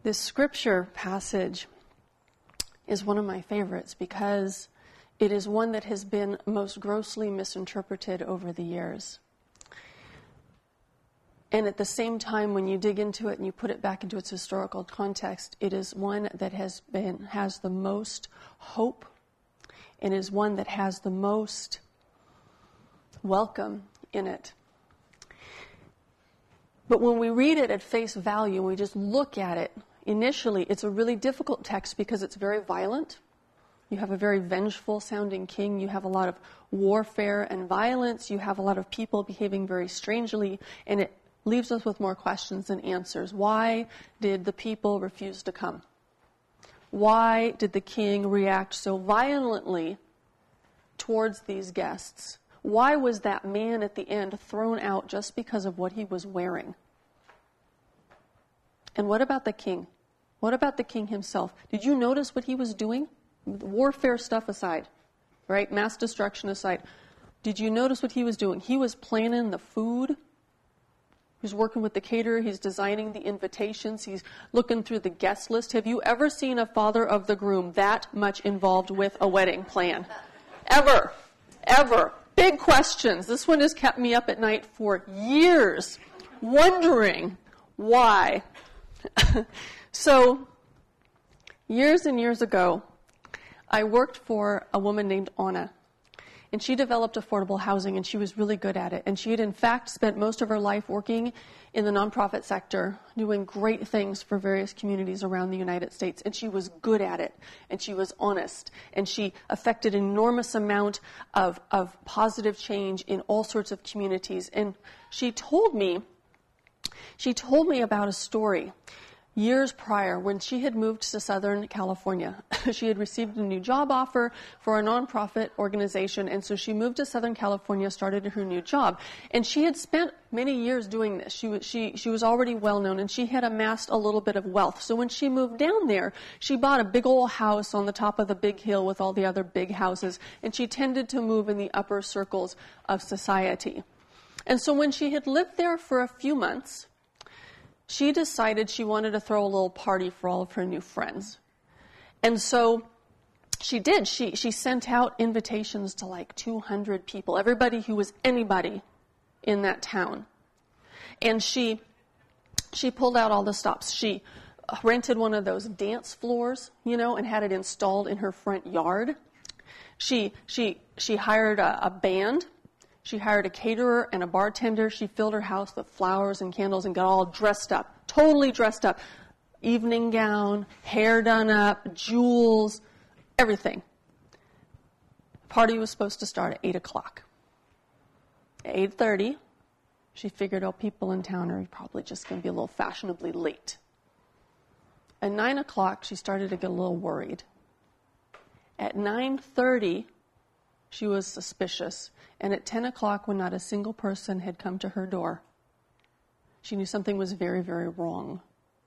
This scripture passage is one of my favorites because it is one that has been most grossly misinterpreted over the years. And at the same time, when you dig into it and you put it back into its historical context, it is one that has the most hope, and is one that has the most welcome in it. But when we read it at face value, and we just look at it, initially it's a really difficult text because it's very violent. You have a very vengeful sounding king. You have a lot of warfare and violence. You have a lot of people behaving very strangely, and it leaves us with more questions than answers. Why did the people refuse to come? Why did the king react so violently towards these guests? Why was that man at the end thrown out just because of what he was wearing? And what about the king? What about the king himself? Did you notice what he was doing? Warfare stuff aside, right? Mass destruction aside. Did you notice what he was doing? He was planning the food. He's working with the caterer. He's designing the invitations. He's looking through the guest list. Have you ever seen a father of the groom that much involved with a wedding plan? Ever. Ever. Big questions. This one has kept me up at night for years, wondering why. So, years and years ago, I worked for a woman named Anna, and she developed affordable housing, and she was really good at it. And she had, in fact, spent most of her life working in the nonprofit sector, doing great things for various communities around the United States. And she was good at it, and she was honest, and she affected an enormous amount of positive change in all sorts of communities. And she told me about a story. Years prior, when she had moved to Southern California, she had received a new job offer for a nonprofit organization, and so she moved to Southern California, started her new job. And she had spent many years doing this. She was already well known, and she had amassed a little bit of wealth. So when she moved down there, she bought a big old house on the top of the big hill with all the other big houses, and she tended to move in the upper circles of society. And so when she had lived there for a few months, she decided she wanted to throw a little party for all of her new friends. And so she did. She sent out invitations to like 200 people, everybody who was anybody in that town. And she pulled out all the stops. She rented one of those dance floors, and had it installed in her front yard. She hired a band. She hired a caterer and a bartender. She filled her house with flowers and candles and got all dressed up, totally dressed up. Evening gown, hair done up, jewels, everything. The party was supposed to start at 8 o'clock. At 8:30, she figured, people in town are probably just going to be a little fashionably late. At 9 o'clock, she started to get a little worried. At 9:30, she was suspicious. And at 10 o'clock, when not a single person had come to her door, she knew something was very, very wrong.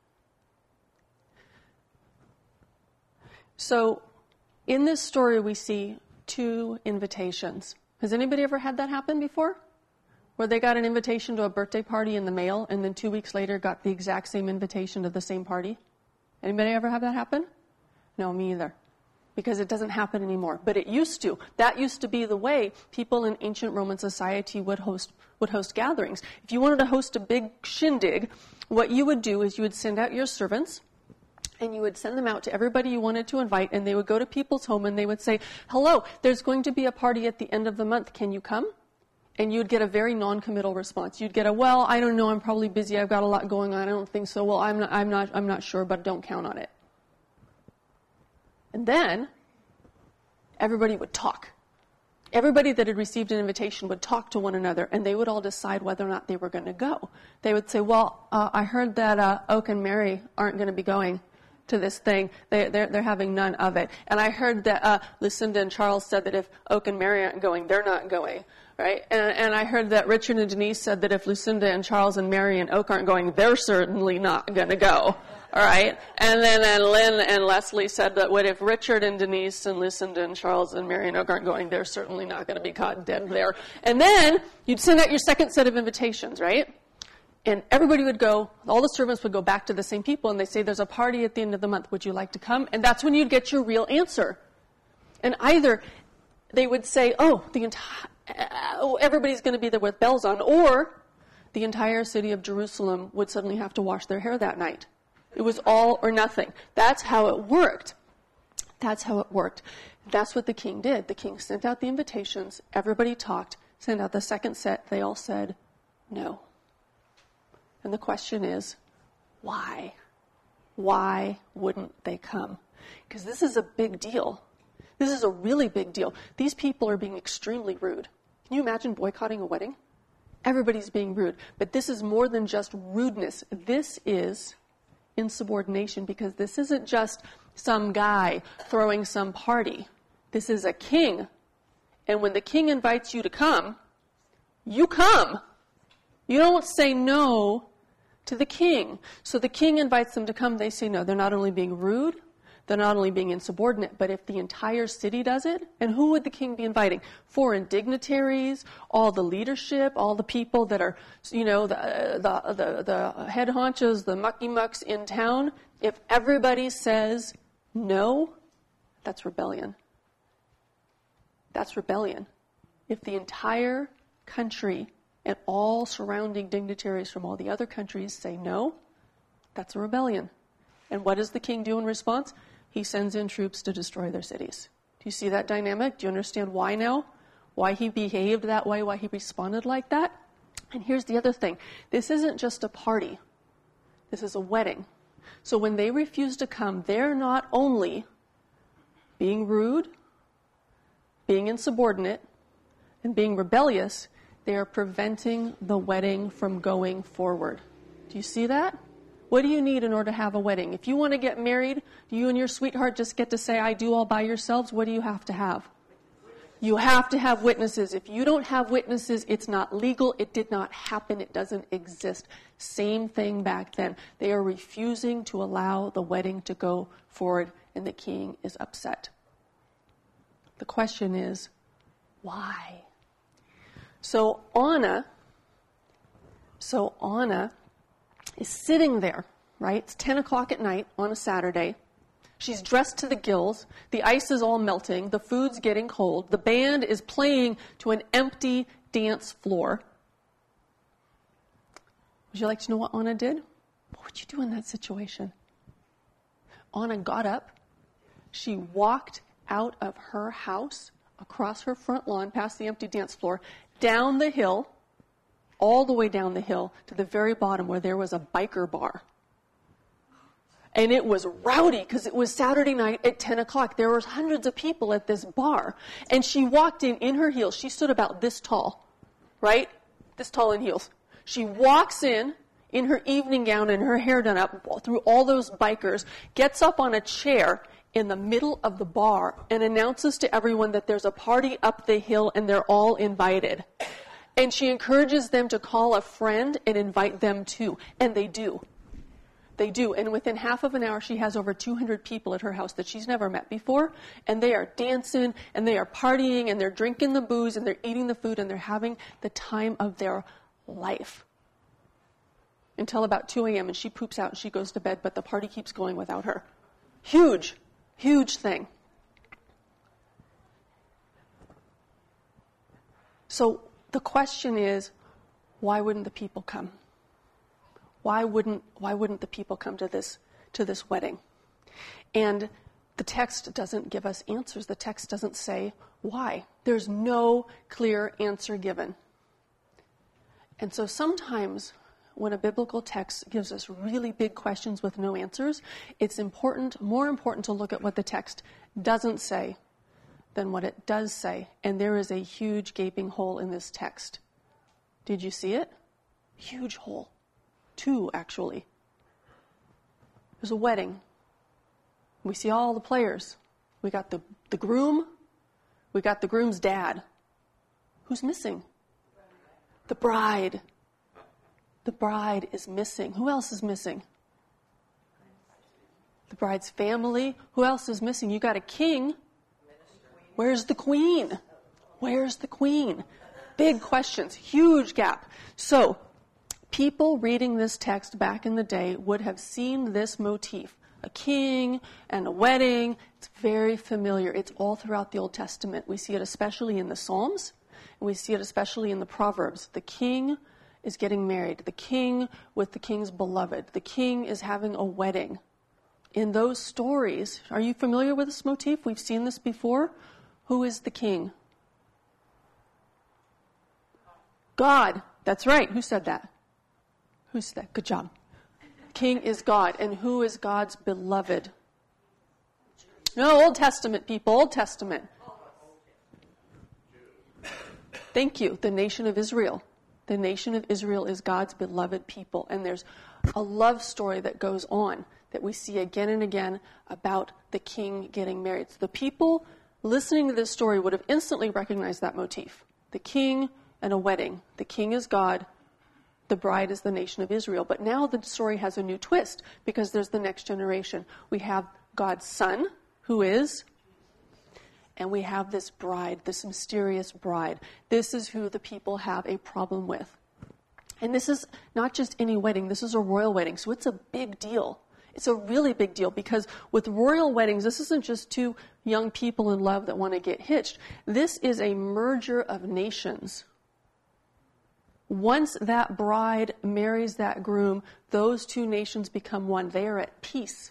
So, in this story, we see 2 invitations. Has anybody ever had that happen before? Where they got an invitation to a birthday party in the mail, and then 2 weeks later got the exact same invitation to the same party? Anybody ever have that happen? No, me either. Because it doesn't happen anymore. But it used to. That used to be the way people in ancient Roman society would host gatherings. If you wanted to host a big shindig, what you would do is you would send out your servants, and you would send them out to everybody you wanted to invite, and they would go to people's home, and they would say, hello, there's going to be a party at the end of the month. Can you come? And you'd get a very non-committal response. You'd get well, I don't know, I'm probably busy, I've got a lot going on, I don't think so. Well, I'm not sure, but don't count on it. And then, everybody would talk. Everybody that had received an invitation would talk to one another, and they would all decide whether or not they were going to go. They would say, I heard that Oak and Mary aren't going to be going to this thing. They're having none of it. And I heard that Lucinda and Charles said that if Oak and Mary aren't going, they're not going. Right? And I heard that Richard and Denise said that if Lucinda and Charles and Mary and Oak aren't going, they're certainly not going to go. All right? And then Lynn and Leslie said that if Richard and Denise and Lucinda and Charles and Mary and Oak aren't going, they're certainly not going to be caught dead there. And then you'd send out your second set of invitations, right? And everybody would go, all the servants would go back to the same people, and they say, there's a party at the end of the month. Would you like to come? And that's when you'd get your real answer. And either they would say, everybody's going to be there with bells on, or the entire city of Jerusalem would suddenly have to wash their hair that night. It was all or nothing. That's how it worked. That's how it worked. That's what the king did. The king sent out the invitations. Everybody talked. Sent out the second set. They all said no. And the question is, why? Why wouldn't they come? Because this is a big deal. This is a really big deal. These people are being extremely rude. Can you imagine boycotting a wedding? Everybody's being rude. But this is more than just rudeness. This is insubordination, because this isn't just some guy throwing some party. This is a king. And when the king invites you to come, you come. You don't say no to the king. So the king invites them to come, they say no. They're not only being rude, they're not only being insubordinate, but if the entire city does it, and who would the king be inviting? Foreign dignitaries, all the leadership, all the people that are, the head honchos, the mucky-mucks in town. If everybody says no, that's rebellion. That's rebellion. If the entire country and all surrounding dignitaries from all the other countries say no, that's a rebellion. And what does the king do in response? He sends in troops to destroy their cities. Do you see that dynamic? Do you understand why now? Why he behaved that way? Why he responded like that? And here's the other thing. This isn't just a party. This is a wedding. So when they refuse to come, they're not only being rude, being insubordinate, and being rebellious, they are preventing the wedding from going forward. Do you see that? What do you need in order to have a wedding? If you want to get married, do you and your sweetheart just get to say, I do all by yourselves? What do you have to have? You have to have witnesses. If you don't have witnesses, it's not legal. It did not happen. It doesn't exist. Same thing back then. They are refusing to allow the wedding to go forward, and the king is upset. The question is, why? So Anna is sitting there, right? It's 10 o'clock at night on a Saturday. She's dressed to the gills. The ice is all melting. The food's getting cold. The band is playing to an empty dance floor. Would you like to know what Anna did? What would you do in that situation? Anna got up. She walked out of her house, across her front lawn, past the empty dance floor, down the hill, all the way down the hill to the very bottom where there was a biker bar. And it was rowdy because it was Saturday night at 10 o'clock. There were hundreds of people at this bar. And she walked in her heels. She stood about this tall, right? This tall in heels. She walks in her evening gown and her hair done up through all those bikers, gets up on a chair in the middle of the bar and announces to everyone that there's a party up the hill and they're all invited. And she encourages them to call a friend and invite them too. And they do. They do. And within half of an hour, she has over 200 people at her house that she's never met before. And they are dancing, and they are partying, and they're drinking the booze, and they're eating the food, and they're having the time of their life. Until about 2 a.m., and she poops out, and she goes to bed, but the party keeps going without her. Huge, huge thing. So the question is, why wouldn't the people come? Why wouldn't the people come to this wedding? And the text doesn't give us answers. The text doesn't say why. There's no clear answer given. And so sometimes when a biblical text gives us really big questions with no answers, it's more important to look at what the text doesn't say than what it does say. And there is a huge gaping hole in this text. Did you see it? Huge hole. 2, actually. There's a wedding. We see all the players. We got the groom. We got the groom's dad. Who's missing? The bride. The bride is missing. Who else is missing? The bride's family. Who else is missing? You got a king. Where's the queen? Where's the queen? Big questions. Huge gap. So, People reading this text back in the day would have seen this motif, a king and a wedding. It's very familiar. It's all throughout the Old Testament. We see it especially in the Psalms, and we see it especially in the Proverbs. The king is getting married. The king with the king's beloved. The king is having a wedding. In those stories, are you familiar with this motif? We've seen this before. Who is the king? God. That's right. Who said that? Who said that? Good job. King is God. And who is God's beloved? No, Old Testament people. Old Testament. Thank you. The nation of Israel. The nation of Israel is God's beloved people. And there's a love story that goes on that we see again and again about the king getting married. So the people listening to this story would have instantly recognized that motif. The king and a wedding. The king is God. The bride is the nation of Israel. But now the story has a new twist because there's the next generation. We have God's son, who is, and we have this bride, this mysterious bride. This is who the people have a problem with. And this is not just any wedding. This is a royal wedding. So it's a big deal. It's a really big deal because with royal weddings, this isn't just two young people in love that want to get hitched. This is a merger of nations. Once that bride marries that groom, those two nations become one. They are at peace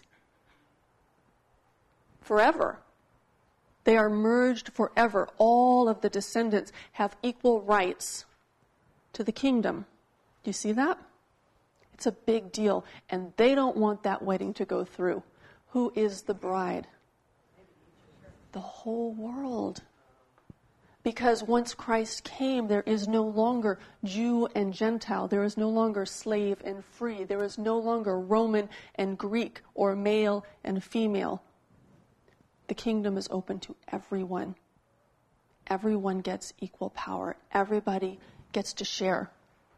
forever. They are merged forever. All of the descendants have equal rights to the kingdom. Do you see that? It's a big deal, and they don't want that wedding to go through. Who is the bride? The whole world. Because once Christ came, there is no longer Jew and Gentile. There is no longer slave and free. There is no longer Roman and Greek or male and female. The kingdom is open to everyone. Everyone gets equal power. Everybody gets to share.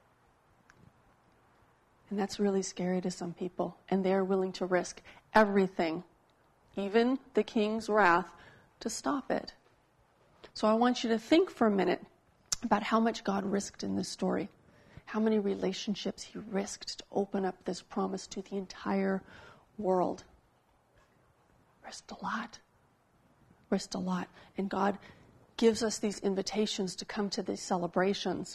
And that's really scary to some people. And they're willing to risk everything, even the king's wrath, to stop it. So I want you to think for a minute about how much God risked in this story. How many relationships he risked to open up this promise to the entire world. Risked a lot. Risked a lot. And God gives us these invitations to come to these celebrations.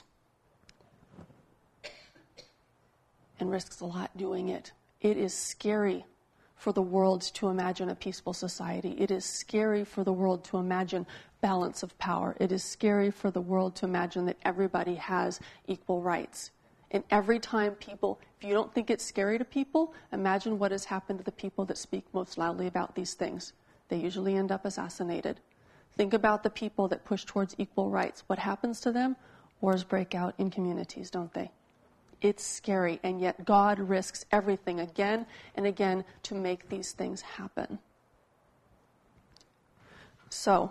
And risks a lot doing it. It is scary for the world to imagine a peaceful society. It is scary for the world to imagine balance of power. It is scary for the world to imagine that everybody has equal rights. And every time people, if you don't think it's scary to people, imagine what has happened to the people that speak most loudly about these things. They usually end up assassinated. Think about the people that push towards equal rights. What happens to them? Wars break out in communities, don't they? It's scary, and yet God risks everything again and again to make these things happen. So,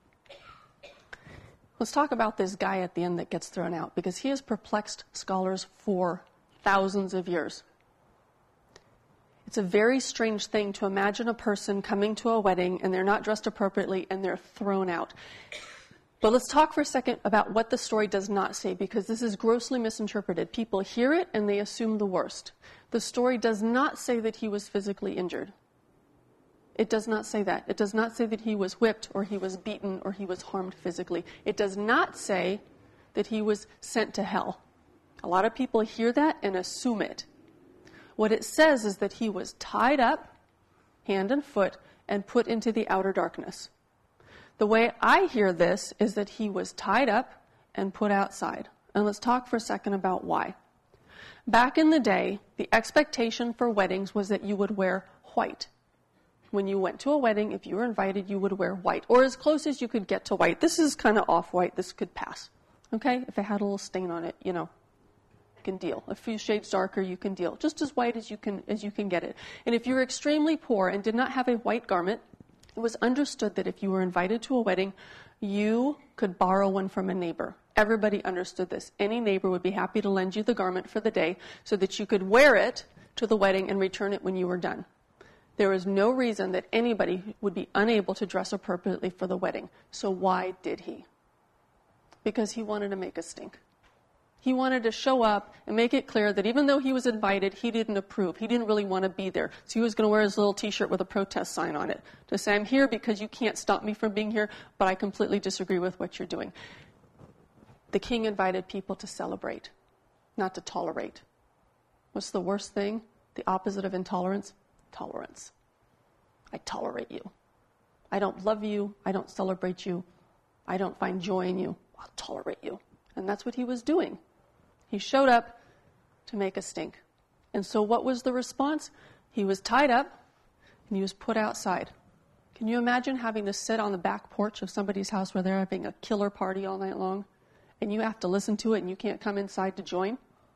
let's talk about this guy at the end that gets thrown out, because he has perplexed scholars for thousands of years. It's a very strange thing to imagine a person coming to a wedding and they're not dressed appropriately and they're thrown out. But let's talk for a second about what the story does not say, because this is grossly misinterpreted. People hear it and they assume the worst. The story does not say that he was physically injured. It does not say that. It does not say that he was whipped or he was beaten or he was harmed physically. It does not say that he was sent to hell. A lot of people hear that and assume it. What it says is that he was tied up, hand and foot, and put into the outer darkness. The way I hear this is that he was tied up and put outside. And let's talk for a second about why. Back in the day, the expectation for weddings was that you would wear white. When you went to a wedding, if you were invited, you would wear white, or as close as you could get to white. This is kind of off-white. This could pass. Okay? If it had a little stain on it, you can deal. A few shades darker, you can deal. Just as white as you can get it. And if you were extremely poor and did not have a white garment, it was understood that if you were invited to a wedding, you could borrow one from a neighbor. Everybody understood this. Any neighbor would be happy to lend you the garment for the day so that you could wear it to the wedding and return it when you were done. There is no reason that anybody would be unable to dress appropriately for the wedding. So why did he? Because he wanted to make a stink. He wanted to show up and make it clear that even though he was invited, he didn't approve. He didn't really want to be there. So he was going to wear his little T-shirt with a protest sign on it to say, I'm here because you can't stop me from being here, but I completely disagree with what you're doing. The king invited people to celebrate, not to tolerate. What's the worst thing? The opposite of intolerance? Tolerance. I tolerate you. I don't love you. I don't celebrate you. I don't find joy in you. I'll tolerate you. And that's what he was doing. He showed up to make a stink. And so what was the response? He was tied up and he was put outside. Can you imagine having to sit on the back porch of somebody's house where they're having a killer party all night long and you have to listen to it and you can't come inside to join?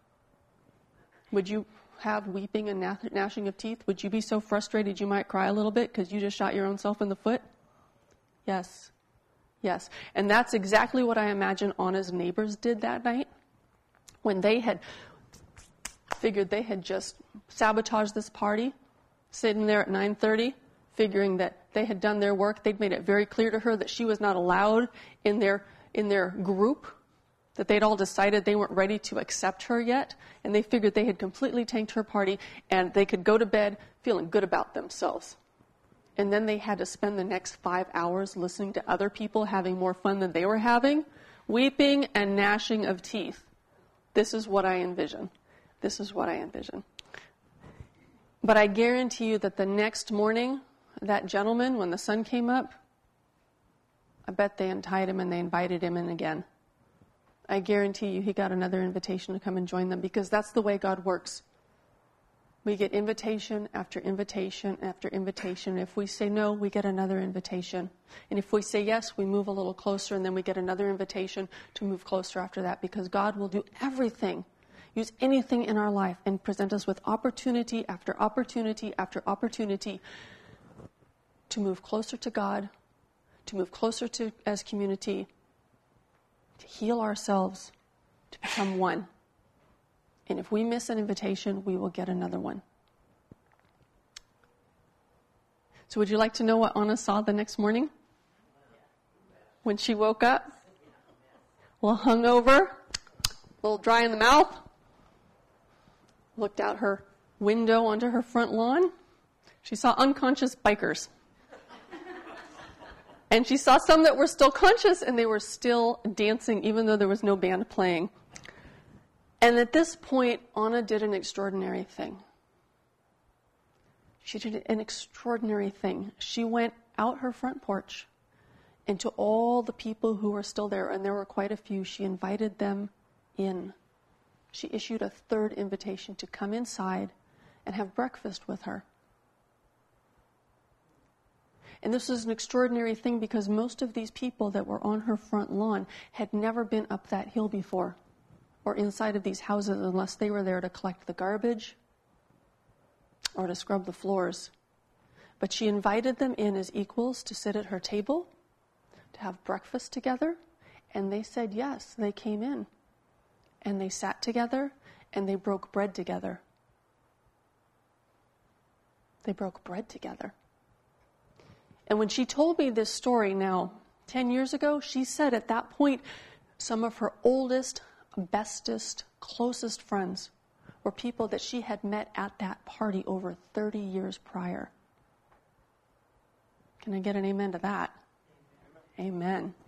Would you have weeping and gnashing of teeth? Would you be so frustrated you might cry a little bit because you just shot your own self in the foot? Yes. Yes. And that's exactly what I imagine Anna's neighbors did that night when they had figured they had just sabotaged this party, sitting there at 9:30, figuring that they had done their work. They'd made it very clear to her that she was not allowed in their group, that they'd all decided they weren't ready to accept her yet, and they figured they had completely tanked her party and they could go to bed feeling good about themselves. And then they had to spend the next 5 hours listening to other people having more fun than they were having, weeping and gnashing of teeth. This is what I envision. This is what I envision. But I guarantee you that the next morning, that gentleman, when the sun came up, I bet they untied him and they invited him in again. I guarantee you he got another invitation to come and join them, because that's the way God works. We get invitation after invitation after invitation. If we say no, we get another invitation. And if we say yes, we move a little closer, and then we get another invitation to move closer after that, because God will do everything, use anything in our life, and present us with opportunity after opportunity after opportunity to move closer to God, to move closer to as community, to heal ourselves, to become one. And if we miss an invitation, we will get another one. So would you like to know what Anna saw the next morning? When she woke up? A little hungover, a little dry in the mouth, looked out her window onto her front lawn. She saw unconscious bikers. And she saw some that were still conscious, and they were still dancing even though there was no band playing. And at this point, Anna did an extraordinary thing. She did an extraordinary thing. She went out her front porch, and to all the people who were still there, and there were quite a few, she invited them in. She issued a third invitation to come inside and have breakfast with her. And this was an extraordinary thing because most of these people that were on her front lawn had never been up that hill before or inside of these houses unless they were there to collect the garbage or to scrub the floors. But she invited them in as equals to sit at her table, to have breakfast together, and they said yes. They came in, and they sat together, and they broke bread together. They broke bread together. And when she told me this story now, 10 years ago, she said at that point, some of her oldest, bestest, closest friends were people that she had met at that party over 30 years prior. Can I get an amen to that? Amen.